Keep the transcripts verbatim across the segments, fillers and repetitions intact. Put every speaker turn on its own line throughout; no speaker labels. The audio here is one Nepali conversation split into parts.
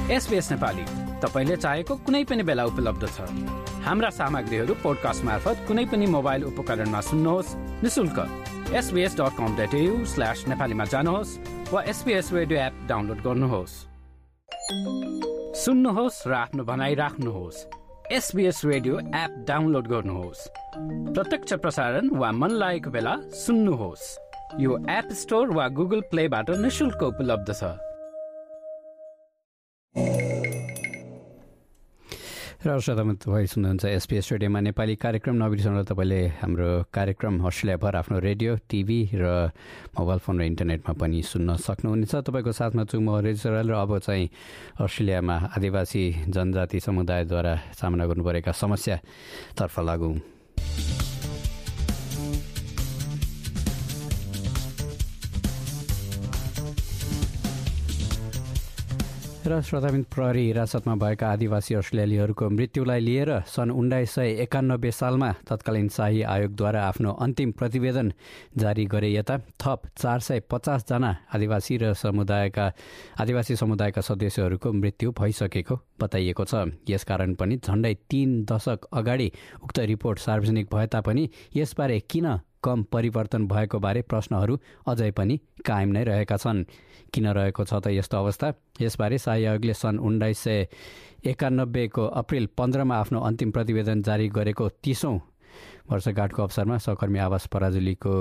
एसबीएस नेपाली तपाईले चाहेको कुनै पनि बेला उपलब्ध छ। हाम्रा सामग्रीहरू पोडकास्ट मार्फत कुनै पनि मोबाइल उपकरणमा सुन्नुहोस् निशुल्क। S B S dot com dot A U slash नेपालीमा जानुहोस् वा एसबीएस रेडियो एप डाउनलोड गर्नुहोस्। सुन्नुहोस् र आफ्नो भनाइ राख्नुहोस्। एसबीएस रेडियो एप डाउनलोड गर्नुहोस्। प्रत्यक्ष प्रसारण वा मन लागेको बेला सुन्नुहोस्। यो एप स्टोर वा गुगल प्लेबाट निशुल्क उपलब्ध छ। र श्रोतामा तपाईँ सुन्नुहुन्छ एसबीएस रेडियोमा नेपाली कार्यक्रम। नबिर्सनु तपाईँले हाम्रो कार्यक्रम अस्ट्रेलियाभर आफ्नो रेडियो, टिभी र मोबाइल फोन र इन्टरनेटमा पनि सुन्न सक्नुहुनेछ। तपाईँको साथमा छु म रेजिसरल र अब चाहिँ अस्ट्रेलियामा आदिवासी जनजाति समुदायद्वारा सामना गर्नुपरेका समस्यातर्फ लागौँ। र श्रोताबिन प्रहरी हिरासतमा भएका आदिवासी अस्ट्रेलियालीहरूको मृत्युलाई लिएर सन् उन्नाइस सय एकानब्बे सालमा तत्कालीन शाही आयोगद्वारा आफ्नो अन्तिम प्रतिवेदन जारी गरे यता थप चार सय पचासजना आदिवासी र समुदायका आदिवासी समुदायका सदस्यहरूको मृत्यु भइसकेको बताइएको छ। यसकारण पनि झण्डै तीन दशक अगाडि उक्त रिपोर्ट सार्वजनिक भए तापनि यसबारे किन कम परिवर्तन भएको बारे प्रश्नहरू अझै पनि कायम नै रहेका छन्। किन रहेको छ त यस्तो अवस्था? यसबारे शाही आयोगले सन् उन्नाइस सय एकानब्बेको अप्रिल पन्ध्रमा आफ्नो अन्तिम प्रतिवेदन जारी गरेको तीसौँ वर्षगाँठको अवसरमा सहकर्मी आवाज पराजुलीको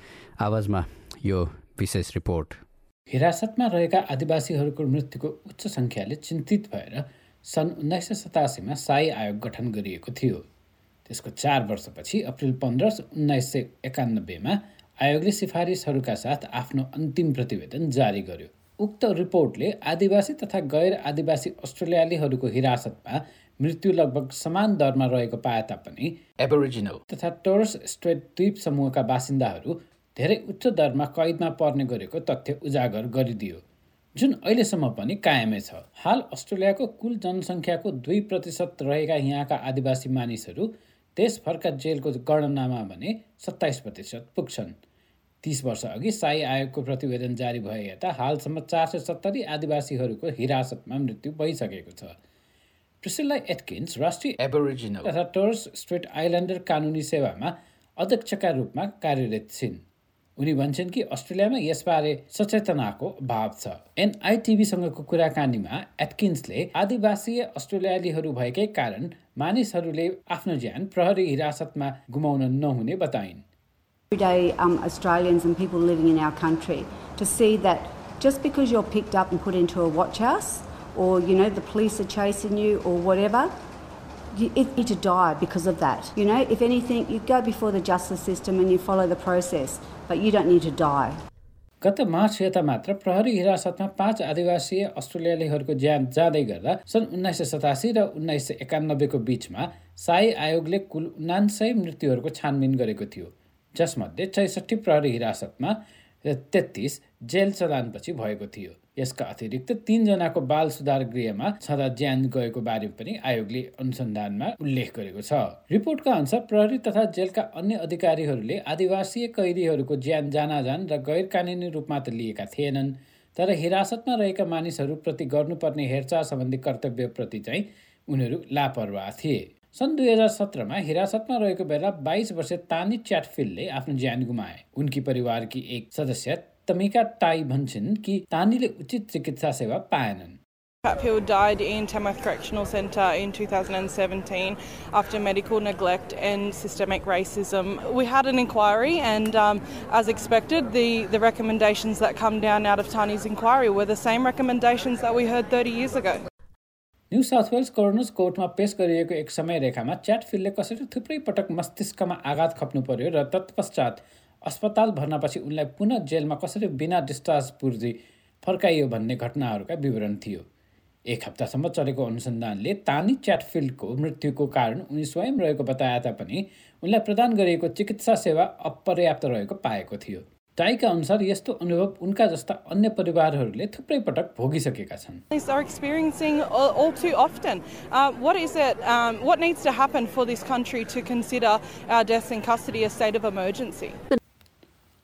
आवाजमा यो विशेष रिपोर्ट।
हिरासतमा रहेका आदिवासीहरूको मृत्युको उच्च सङ्ख्याले चिन्तित भएर सन् उन्नाइस सय सतासीमा शाही आयोग गठन गरिएको थियो। त्यसको चार वर्षपछि अप्रिल पन्ध्र उन्नाइस सय एकानब्बेमा आयोगले सिफारिसहरूका साथ आफ्नो अन्तिम प्रतिवेदन जारी गर्यो। उक्त रिपोर्टले आदिवासी तथा गैर आदिवासी अस्ट्रेलियालीहरूको हिरासतमा मृत्यु लगभग समान दरमा रहेको पाए तापनि एबोरिजिनल तथा टोरस स्ट्रेट द्वीप समूहका बासिन्दाहरू धेरै उच्च दरमा कैदमा पर्ने गरेको तथ्य उजागर गरिदियो, जुन अहिलेसम्म पनि कायमै छ। हाल अस्ट्रेलियाको कुल जनसङ्ख्याको दुई प्रतिशत रहेका यहाँका आदिवासी मानिसहरू देशभरका जेलको गणनामा भने सत्ताइस प्रतिशत पुग्छन्। तीस वर्ष अघि शाही आयोगको प्रतिवेदन जारी भए यता हालसम्म चार सय सत्तरी आदिवासीहरूको हिरासतमा मृत्यु भइसकेको छ। प्रिसिला एटकिन्स राष्ट्रिय एबोरिजिनल तथा टोरस स्ट्रेट आइल्यान्डर कानुनी सेवामा अध्यक्षका रूपमा कार्यरत छिन्। उनी भन्छन् कि अस्ट्रेलियामा यसबारे सचेतनाको अभाव छ। एनआईटिभीसँगको कुराकानीमा एटकिन्सले आदिवासीय अस्ट्रेलियालीहरू भएकै कारण मानिसहरूले आफ्नो ज्यान प्रहरी हिरासतमा गुमाउन नहुने बताइन्।
Everyday um, Australians and people living in our country to see that just because you're picked up and put into a watch house or, you know, the police are chasing you or whatever, you need to die because of that. You know, if anything, you go before the justice system and you follow the process, but you don't need to die.
गत मार्च यता मात्र प्रहरी हिरासतमा पाँच आदिवासी अस्ट्रेलियालीहरूको ज्यान जाँदै गर्दा सन् उन्नाइस सय सतासी र उन्नाइस सय एकानब्बेको बिचमा शाही आयोगले कुल उनान्सय मृत्युहरूको छानबिन गरेको थियो, जसमध्ये छैसठी प्रहरी हिरासतमा र तेत्तीस जेल चलानपछि भएको थियो। यसका अतिरिक्त तीनजनाको बाल सुधार गृहमा छँदा ज्यान गएको बारे पनि आयोगले अनुसन्धानमा उल्लेख गरेको छ। रिपोर्टका अनुसार प्रहरी तथा जेलका अन्य अधिकारीहरूले आदिवासी कैदीहरूको ज्यान जानाजान र गैर कानुनी रूपमा त लिएका थिएनन्, तर हिरासतमा रहेका मानिसहरूप्रति गर्नुपर्ने हेरचाह सम्बन्धी कर्तव्यप्रति चाहिँ उनीहरू लापरवाह थिए। सन् दुई हजार सत्रमा हिरासतमा रहेको बेला बाइस वर्षीय तानी च्याटफिल्डले आफ्नो ज्यान गुमाए। उनकी परिवारकी एक सदस्य तमिका टाई भन्छन् कि तानीले उचित चिकित्सा सेवा पाएनन्।
Chatfield died in Tamworth Correctional Centre in two thousand seventeen after medical neglect and systemic racism. We had an inquiry and um, as expected, the, the recommendations that come down out of Tani's inquiry were the same recommendations that we heard thirty years ago.
New South Wales coroners कोर्टमा पेश गरिएको एक समय रेखामा च्याटफिल्डले कसरी थुप्रै पटक मस्तिष्कमा आघात खप्नु पर्यो र तत्पश्चात अस्पताल भर्नापछि उनलाई पुनः जेलमा कसरी बिना डिस्चार्ज पूर्जी फर्काइयो भन्ने घटनाहरूका विवरण थियो। एक हप्तासम्म चलेको अनुसन्धानले तानी च्याटफिल्डको मृत्युको कारण उनी स्वयं रहेको बताए तापनि उनलाई प्रदान गरिएको चिकित्सा सेवा अपर्याप्त रहेको पाएको थियो। टाइका अनुसार यस्तो अनुभव उनका जस्ता अन्य परिवारहरूले थुप्रै पटक भोगिसकेका छन्।
These are experiencing all, all too often. Uh, what is it? Um, what needs to happen for this country to consider our deaths in custody a state of emergency?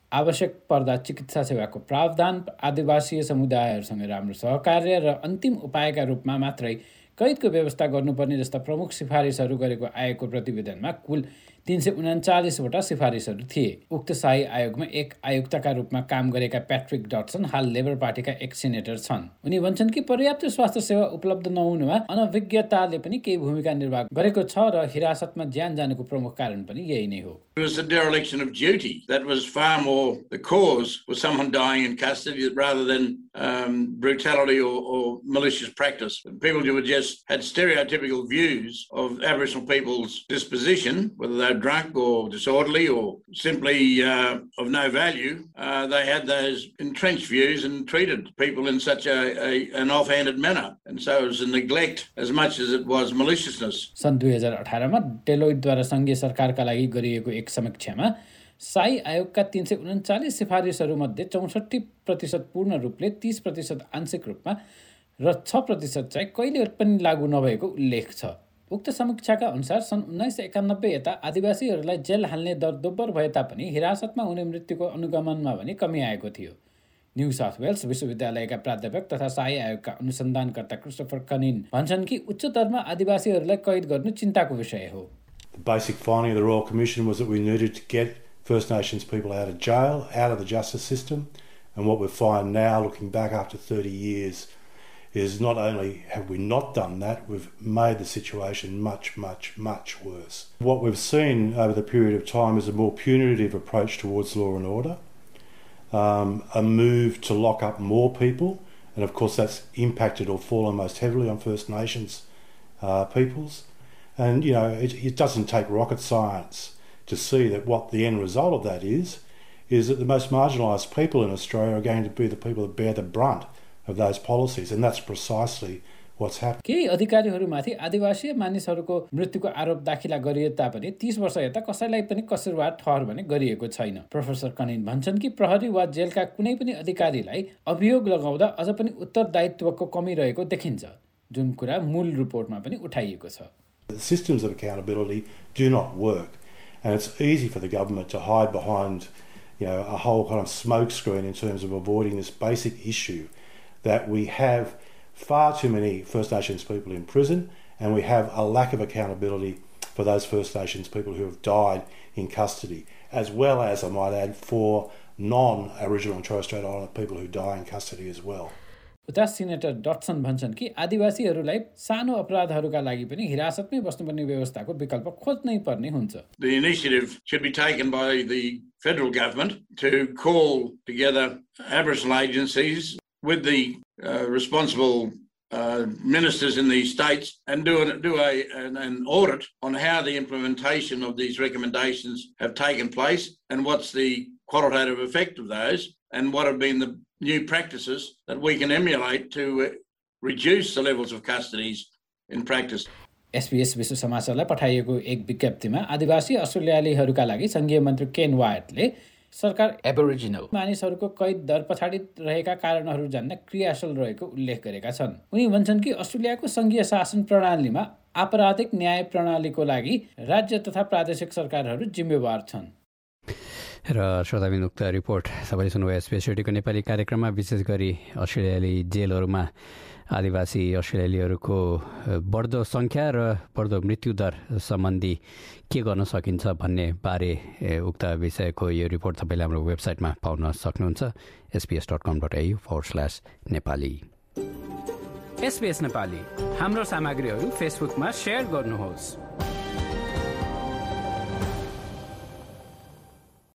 आवश्यक पर्दा चिकित्सा सेवाको प्रावधान, आदिवासी समुदायहरूसँग राम्रो सहकार्य र अन्तिम उपायका रूपमा मात्रै कैदको व्यवस्था गर्नुपर्ने जस्ता प्रमुख सिफारिसहरू गरेको आयोगको प्रतिवेदनमा कुल तीन सय उन्चालिसवटा सिफारिसहरू थिए। उक्त शाही आयोगमा एक आयुक्तका रूपमा काम गरेका प्याट्रिक डटसन हाल लेबर पार्टीका एक सेनेटर छन्। उनी भन्छन् कि पर्याप्त स्वास्थ्य सेवा उपलब्ध नहुनुमा अनभिज्ञताले पनि केही भूमिका निर्वाह गरेको छ र हिरासतमा ज्यान जानुको प्रमुख कारण पनि यही नै हो।
It was a dereliction of duty that was far more the cause was someone dying in custody rather than um, brutality or, or malicious practice. People who just had stereotypical views of Aboriginal people's disposition, whether they're drunk or disorderly or simply uh, of no value, uh, they had those entrenched views and treated people in such a, a an offhanded manner. And so it was a neglect as much as it was maliciousness.
सन् दुई हजार अठारमा डेलोइटद्वारा संघीय सरकारका लागि गरिएको एक समीक्षामा शाही आयोगका तीन सय उन्चालिस सिफारिसहरूमध्ये चौसठी प्रतिशत पूर्ण रूपले, तीस प्रतिशत आंशिक रूपमा र छ प्रतिशत चाहिँ कहिले पनि लागू नभएको उल्लेख छ। उक्त समीक्षाका अनुसार सन् उन्नाइस सय एकानब्बे यता आदिवासीहरूलाई जेल हाल्ने दर दोब्बर भए तापनि हिरासतमा हुने मृत्युको अनुगमनमा भने कमी आएको थियो। न्यू साउथ वेल्स विश्वविद्यालयका प्राध्यापक तथा शाही आयोगका अनुसन्धानकर्ता क्रिस्टोफर कनिन भन्छन् कि उच्च दरमा आदिवासीहरूलाई कैद गर्नु चिन्ताको विषय हो।
The basic finding of the Royal Commission was that we needed to get First Nations people out of jail, out of the justice system, and what we find now, looking back after thirty years, is not only have we not done that, we've made the situation much, much, much worse. What we've seen over the period of time is a more punitive approach towards law and order, um, a move to lock up more people, and of course that's impacted or fallen most heavily on First Nations uh, peoples. And, you know, it, it doesn't take rocket science to see that what the end result of that is, is that the most marginalised people in Australia are going to be the people that bear the brunt of those policies, and that's precisely what's happening.
केही अधिकारीहरूमाथि आदिवासी मानिसहरूको मृत्युको आरोप दाखिला गरिए तापनि तीस वर्ष यता कसैलाई पनि कसुरवार ठहर भने गरिएको छैन। प्रोफेसर कनिन भन्छन् कि प्रहरी वा जेलका कुनै पनि अधिकारीलाई अभियोग लगाउँदा अझ पनि उत्तरदायित्वको कमी रहेको देखिन्छ, जुन कुरा मूल रिपोर्टमा पनि उठाइएको छ।
The systems of accountability do not work, and it's easy for the government to hide behind, you know, a whole kind of smokescreen in terms of avoiding this basic issue that we have far too many First Nations people in prison, and we have a lack of accountability for those First Nations people who have died in custody, as well as, I might add, for non-Aboriginal and Torres Strait Islander people who die in custody as well.
उता सिनेटर डटसन भन्छन् कि आदिवासीहरूलाई सानो अपराधहरूका लागि पनि हिरासतमै बस्नुपर्ने व्यवस्थाको विकल्प खोज्नै पर्ने हुन्छ।
The initiative should be taken by the federal government to call together Aboriginal agencies with the uh, responsible uh, ministers in these states and do, an, do a, an, an audit on how the implementation of these recommendations have taken place and what's the qualitative effect of those and what have been the new practices that we can emulate to reduce the levels of custodies in practice.
SPS विश्व समाचारलाई पठाइएको एक विज्ञप्तिमा आदिवासी अस्ट्रेलियालीहरूका लागि संघीय मन्त्री केन वायटले सरकार एबोरिजिनल मानिसहरूको कैद दर पछाडि रहेका कारणहरू जान्न क्रियाशील रहेको उल्लेख गरेका छन्। उनी भन्छन् कि अस्ट्रेलियाको संघीय शासन प्रणालीमा आपराधिक न्याय प्रणालीको लागि राज्य तथा प्रादेशिक सरकारहरू जिम्मेवार छन्।
र श्रोताबिन उक्त रिपोर्ट सबैले सुन्नुभयो एसबीएस रेडियोको नेपाली कार्यक्रममा। विशेष गरी अस्ट्रेलियाली जेलहरूमा आदिवासी अस्ट्रेलियालीहरूको बढ्दो सङ्ख्या र बढ्दो मृत्युदर सम्बन्धी के गर्न सकिन्छ भन्ने बारे उक्त विषयको यो रिपोर्ट तपाईँले हाम्रो वेबसाइटमा पाउन सक्नुहुन्छ, SBS dot com dot AU forward slash Nepali.
SBS Nepali हाम्रो सामग्रीहरू फेसबुकमा सेयर गर्नुहोस्।